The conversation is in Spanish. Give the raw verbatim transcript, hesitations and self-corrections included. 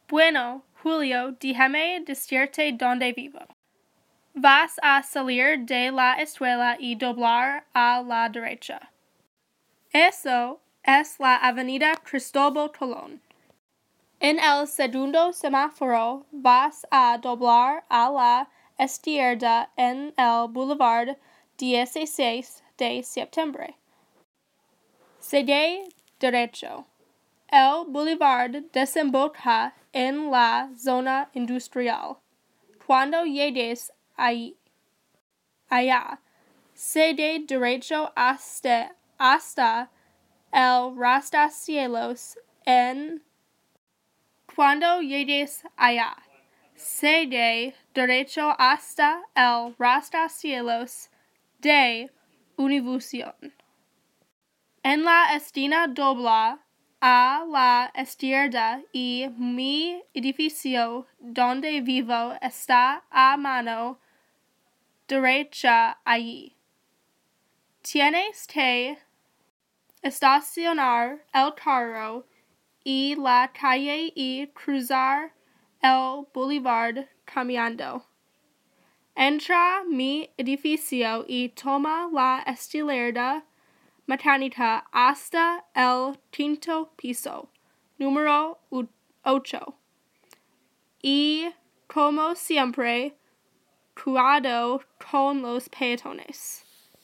Bueno, Julio, déjame decirte dónde vivo. Vas a salir de la escuela y doblar a la derecha. Eso es la avenida Cristóbal Colón. En el segundo semáforo vas a doblar a la izquierda en el Boulevard dieciséis de septiembre. Sigue derecho. El boulevard desemboca en la zona industrial. Cuando llegues ahí, allá, sigue derecho hasta, hasta el rascacielos en Cuando llegues allá, sigue derecho hasta el rascacielos de Univision. En la esquina dobla a la izquierda y mi edificio donde vivo está a mano derecha allí. Tienes que estacionar el carro y la calle y cruzar el boulevard caminando. Entra mi edificio y toma la escalera mecánica hasta el quinto piso, número ocho. Y, como siempre, cuidado con los peatones.